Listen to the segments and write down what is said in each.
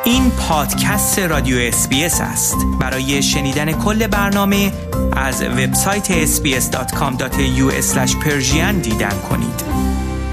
این پادکست رادیو SBS است. برای شنیدن کل برنامه از وبسایت sbs.com.au/persian دیدن کنید.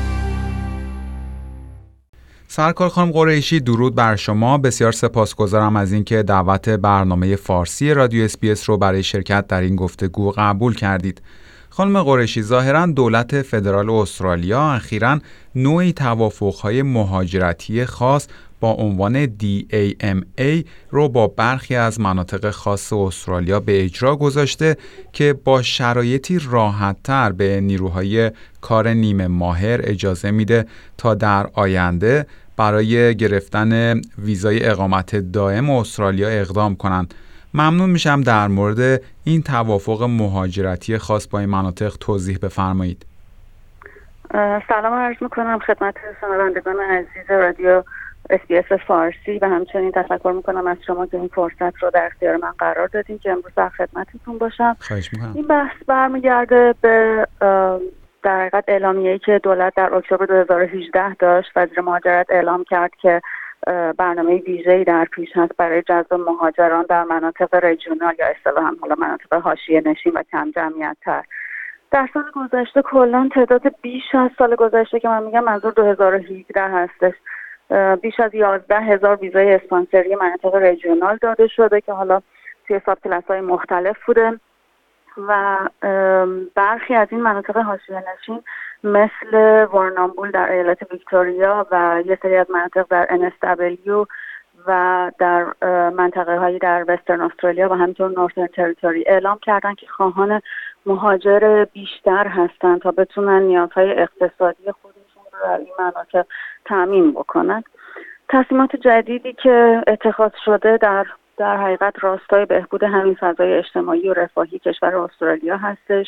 سرکار خانم قریشی، درود بر شما. بسیار سپاسگزارم از اینکه دعوت برنامه فارسی رادیو SBS رو برای شرکت در این گفتگو قبول کردید. خانم قریشی، ظاهراً دولت فدرال استرالیا اخیراً نوعی توافق‌های مهاجرتی خاص با عنوان DAMA رو با برخی از مناطق خاص استرالیا به اجرا گذاشته که با شرایطی راحت‌تر به نیروهای کار نیمه ماهر اجازه میده تا در آینده برای گرفتن ویزای اقامت دائم استرالیا اقدام کنند. ممنون میشم در مورد این توافق مهاجرتی خاص با این مناطق توضیح بفرمایید. سلام عرض میکنم خدمت شنوندگان عزیز رادیو SBS فارسی و همچنین تشکر میکنم از شما که این فرصت رو در اختیار من قرار دادین که امروز در خدمتتون باشم. خواهش میکنم. این بحث برمیگرده به در حقیقت اعلامیه‌ای که دولت در اکتبر 2018 داشت. وزیر مهاجرت اعلام کرد که برنامه ویژه‌ای در پیش هست برای جذب مهاجران در مناطق رژیونال یا اصطلاحاً حالا مناطق حاشیه‌نشین و کم جمعیت‌تر. در سال گذشته کلاً تعداد بیش از سال گذشته که من میگم منظور 2018 هستش، بیش از 11,000 ویزای اسپانسری مناطق رژیونال داده شده که حالا توی ساب کلاس‌های مختلف بوده و برخی از این مناطق حاشیه‌نشین مثل وارنامبول در ایالت ویکتوریا و یه سری از مناطق در NSW و در منطقه هایی در وسترن استرالیا و همینطور نورثرن تریتوری اعلام کردن که خواهان مهاجر بیشتر هستند تا بتونن نیازهای اقتصادی خودشون رو در این مناطق تامین بکنن. تصمیمات جدیدی که اتخاذ شده در حقیقت راستای بهبود همین فضای اجتماعی و رفاهی کشور استرالیا هستش.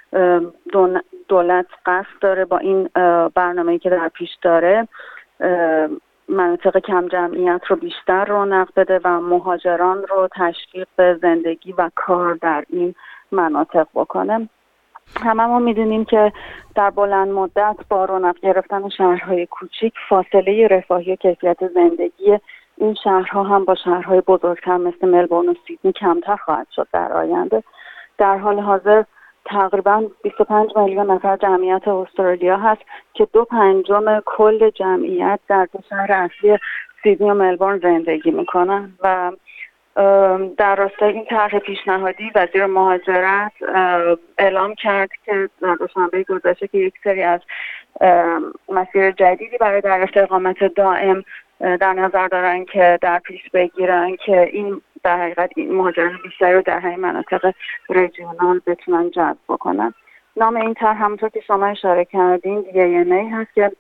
دولت قصد داره با این برنامه‌ای که در پیش داره مناطق کم جمعیت رو بیشتر رونق بده و مهاجران رو تشویق به زندگی و کار در این مناطق بکنه. هممون میدونیم که در بلند مدت با رونق گرفتن شهرهای کوچیک فاصله رفاهی و کیفیت زندگی این شهرها هم با شهرهای بزرگتر مثل ملبورن و سیدنی کمتر خواهد شد در آینده. در حال حاضر تقریباً 25 میلیون نفر جمعیت استرالیا هست که 2/5 کل جمعیت در دو شهر اصلی سیدنی و ملبورن زندگی میکنن و در راستای این طرح پیشنهادی وزیر مهاجرت اعلام کرد که در دوشنبه گذشته که یک سری از مسیر جدیدی برای دریافت اقامت دائم در نظر دارن که در پیش بگیرن که این در حقیقت این مهاجران بیشتری رو در همین مناطق رژیونال بتونن جذب بکنن. نام این طرح همونطور که شما اشاره کردین DAMA هست که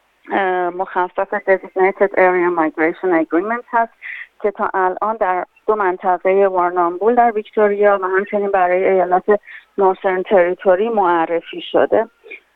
مخفف Designated Area Migration Agreement هست که تا الان در 2 منطقه وارنامبول در ویکتوریا و همچنین برای ایالت نورثرن تریتوری معرفی شده.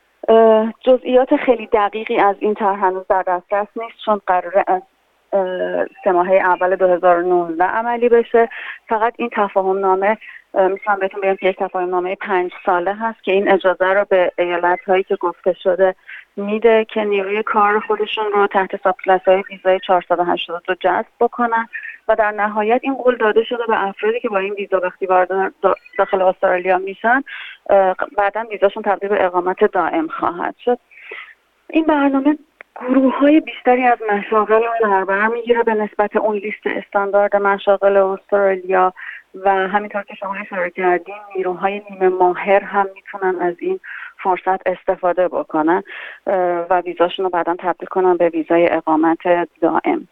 جزئیات خیلی دقیقی از این طرح هنوز در دسترس نیست چون قراره از 3 ماهه اول 2019 عملی بشه. فقط این تفاهم نامه میتونم بهتون بگم که یک تفاهم نامه 5 ساله هست که این اجازه رو به ایالت هایی که گفته شده میده که نیروی کار خودشون رو تحت ساب کلاس‌های ویزای 482 جذب بکنن و در نهایت این قول داده شده به افرادی که با این ویزا وقتی وارد داخل استرالیا میشن بعداً ویزاشون تبدیل به اقامت دائم خواهد شد. این برنامه گروه‌های بیشتری از مشاغل رو در بر میگیره به نسبت اون لیست استاندارد مشاغل استرالیا و همینطور که شما اشاره کردین نیروهای نیمه ماهر هم میتونن از این فرصت استفاده بکنن و ویزاشون رو بعداً تبدیل کنن به ویزای اقامت دائم.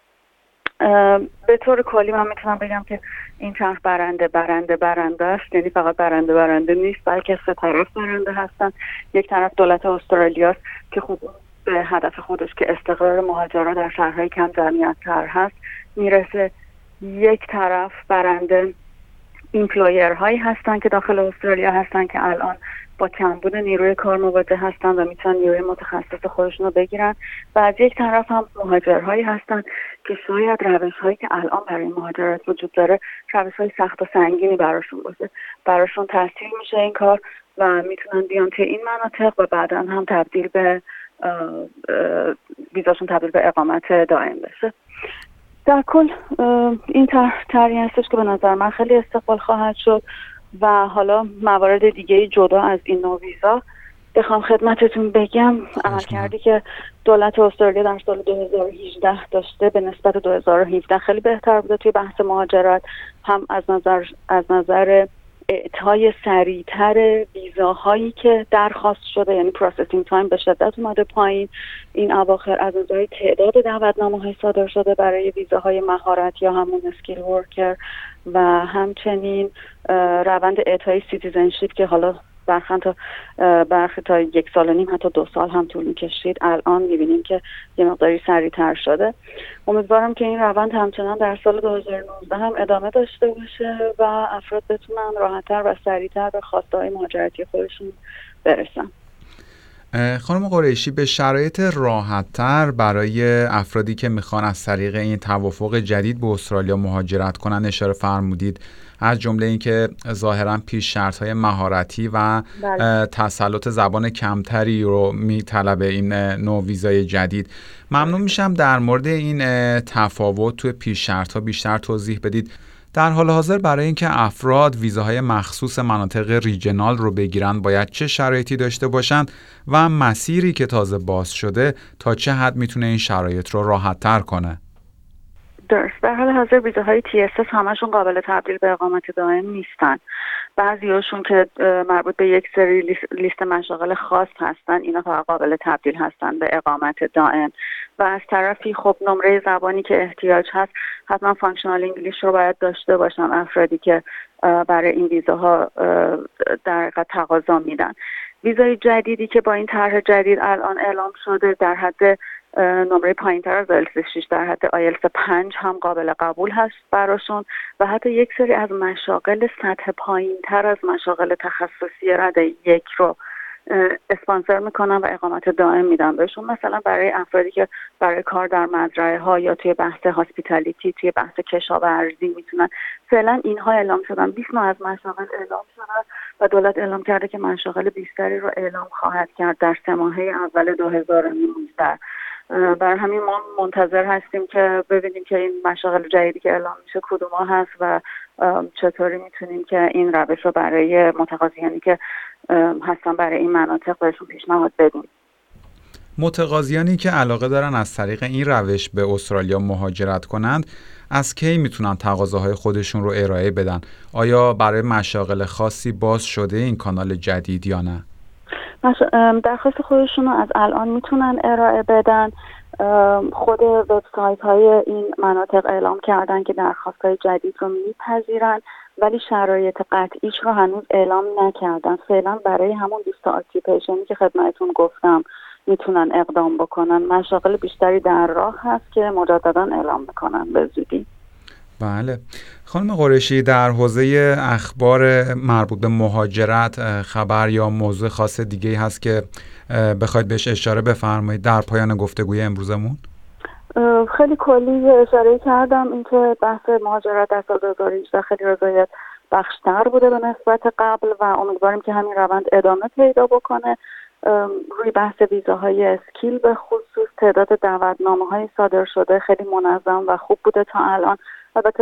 به طور کلی من میتونم بگم که این طرح برنده است، یعنی فقط برنده نیست بلکه 3 طرف برنده هستن. یک طرف دولت استرالیاست که خب به هدف خودش که استقرار مهاجران در شهرهای کم جمعیت تر هست میرسه. یک طرف برنده ایمپلویر هایی هستن که داخل استرالیا هستن که الان با کمبود نیروی کار مواجه هستن و میتونن نیروی متخصص خودشون رو بگیرن و از یک طرف هم مهاجرهایی هستن که شاید روش‌هایی که الان برای مهاجرت وجود داره روش‌های سخت و سنگینی براشون باشه، براشون تسهیل میشه این کار و میتونن بیان توی این مناطق و بعداً هم تبدیل به ویزاشون تبدیل به اقامت دائم بشه. در کل این طرحی هستش که به نظر من خیلی استقبال خواهد شد و حالا موارد دیگه جدا از این نوع ویزا بخوام خدمتتون بگم، عملکردی که دولت استرالیا در سال 2018 داشته به نسبت 2017 خیلی بهتر بوده توی بحث مهاجرت، هم از نظر اعطای سریعتر ویزاهایی که درخواست شده، یعنی پروسسینگ تایم به شدت اومده پایین این اواخر، از نظر تعداد دعوتنامه‌های صادر شده برای ویزاهای مهارت یا همون اسکیل ورکر و همچنین روند اعطای سیتیزنشیپ که حالا برخی تا 1 سال و نیم حتی 2 سال هم طول می‌کشید، الان می‌بینیم که یه مقداری سریعتر شده. امیدوارم که این روند همچنان در سال 2019 هم ادامه داشته باشه و افراد بتونن راحت‌تر و سریعتر به خواسته‌های مهاجرتی خودشون برسن. خانم قریشی، به شرایط راحت‌تر برای افرادی که میخوان از طریق این توافق جدید به استرالیا مهاجرت کنن اشاره فرمودید، از جمله اینکه ظاهراً پیش شرط‌های مهارتی و تسلط زبان کمتری رو میطلبه این نوع ویزای جدید. ممنون میشم در مورد این تفاوت توی پیش شرط‌ها بیشتر توضیح بدید. در حال حاضر برای اینکه افراد ویزاهای مخصوص مناطق ریجنال رو بگیرن باید چه شرایطی داشته باشند و مسیری که تازه باز شده تا چه حد میتونه این شرایط رو راحت‌تر کنه؟ درست. در حال حاضر ویزاهای TSS همشون قابل تبدیل به اقامت دائم نیستن. بعضیاشون که مربوط به یک سری لیست مشاغل خاص هستن، اینا فقط قابل تبدیل هستن به اقامت دائم. و از طرفی خب نمره زبانی که احتیاج هست حتما فانکشنال انگلیش رو باید داشته باشن افرادی که برای این ویزاها در حقیقت تقاضا میدن. ویزای جدیدی که با این طرح جدید الان اعلام شده در حد نمره پایین‌تر از IELTS 6 در حد IELTS 5 هم قابل قبول هست براشون و حتی یک سری از مشاغل سطح پایین‌تر از مشاغل تخصصی رده 1 رو اسپانسر میکنن و اقامت دائم میدن بهشون. مثلا برای افرادی که برای کار در مزرعه ها یا توی بحث هاسپیتالیتی، توی بحث کشاورزی میتونن. فعلا اینها اعلام شدن، 20 ماه از مشاغل اعلام شدن و دولت اعلام کرده که مشاغل بیشتری رو اعلام خواهد کرد در 3 ماهه اول 2019. بر همین ما منتظر هستیم که ببینیم که این مشاغل جدیدی که اعلام میشه کدوما هست و چطوری میتونیم که این روش رو برای متقاضیانی که هستن برای این مناطق بهشون پیشنهاد بدیم. متقاضیانی که علاقه دارن از طریق این روش به استرالیا مهاجرت کنند از کی میتونن تقاضاهای خودشون رو ارائه بدن؟ آیا برای مشاغل خاصی باز شده این کانال جدید یا نه؟ درخواست خودشون رو از الان میتونن ارائه بدن. خود وبسایت های این مناطق اعلام کردن که درخواست های جدید رو میپذیرن ولی شرایط قطعیش رو هنوز اعلام نکردن. فعلا برای همون لیست آکیوپیشنی که خدمتتون گفتم میتونن اقدام بکنن. مشاغل بیشتری در راه هست که مجددا اعلام میکنن به زودی. بله. خانم قریشی، در حوزه اخبار مربوط به مهاجرت خبر یا موضوع خاص دیگه هست که بخواید بهش اشاره بفرمایید در پایان گفتگوی امروزمون؟ خیلی کلی اشاره کردم اینکه بحث مهاجرت در سال 2018 خیلی رضایت بخشتر بوده به نسبت قبل و امیدواریم که همین روند ادامه پیدا بکنه. روی بحث ویزاهای اسکیل به خصوص تعداد دعوتنامه‌های صادر شده خیلی منظم و خوب بوده تا الان. البته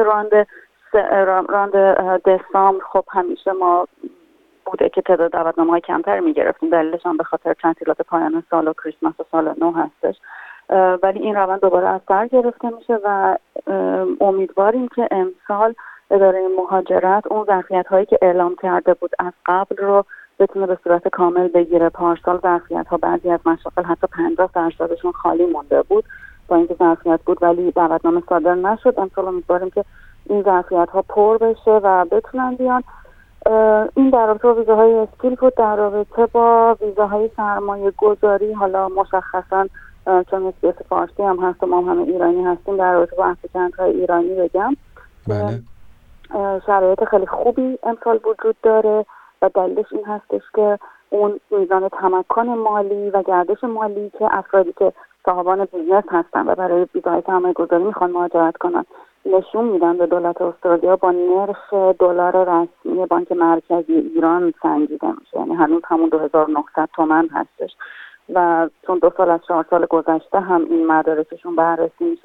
راند دسامبر خب همیشه ما بوده که تعداد دعوتنامه‌های کمتر می‌گرفتیم، دلیلش هم به خاطر تعطیلات پایان سال و کریسمس و سال نو هستش. ولی این روند دوباره از سر گرفته میشه و امیدواریم که امسال اداره مهاجرت اون ظرفیت‌هایی که اعلام کرده بود از قبل رو بتونه به صورت کامل بگیره. پارسال ظرفیت‌ها بعضی از مشاغل حتی 50% خالی مونده بود با اینکه ظرفیت بود ولی دعوتنامه صادر نشد. امسال امیدواریم که این ظرفیت‌ها پر بشه و بتونن بیان. این در رابطه با ویزاهای اسکیل بود. در رابطه با ویزاهای سرمایه گذاری حالا مشخصاً چون اسپیس فارسی هم هست و ما هم همه ایرانی هستیم در رابطه با اپلیکنت‌های ایرانی بگم بله. شرایط خیلی خوبی امسال وجود داره و دلیلش این هستش که اون میزان تمکن مالی و گردش مالی که افرادی که صاحبان بیزنس هستن و برای ویزای سرمایه گذاری میخوان مهاجرت کنن نشون میدن به دولت استرالیا با نرخ دلار رسمی بانک مرکزی ایران سنجیده میشه. یعنی هنوز همون 2900 تومان هستش و چون 2 سال از 4 سال گذشته هم این مدارکشون بررسی میشه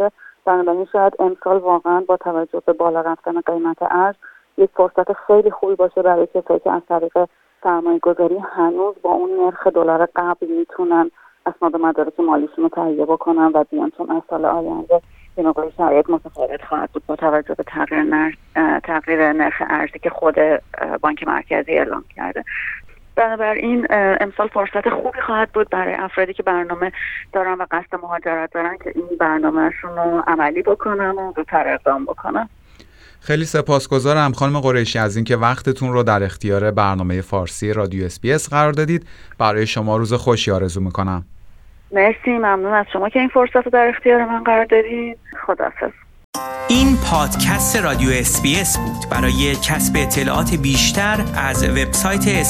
بنابراین شاید امسال واقعا با توجه به بالا رفتن قیمت ارز یک فرصت خیلی خوبی باشه برای کسایی که از طریق سرمایه‌گذاری هنوز با اون نرخ دلار قبل میتونن اسناد مدارک مالیشون رو تهیه بکنن و بیان، چون از سال آینده به مقدار شرایط متفاوت خواهد بود با توجه به تغییر نرخ ارزی که خود بانک مرکزی اعلام کرده. بنابراین امسال فرصت خوبی خواهد بود برای افرادی که برنامه دارن و قصد مهاجرت دارن که این برنامهشون رو عملی بکنن و زودتر اقدام بکنن. خیلی سپاسگزارم خانم قریشی از اینکه وقتتون رو در اختیار برنامه فارسی رادیو SBS قرار دادید. برای شما روز خوشی آرزو میکنم. مرسی، ممنون از شما که این فرصت رو در اختیار من قرار دادید. خداحافظ. این پادکست رادیو SBS بود. برای کسب اطلاعات بیشتر از وبسایت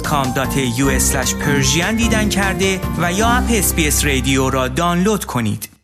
sbs.com.au/persian دیدن کرده و یا اپ SBS رادیو را دانلود کنید.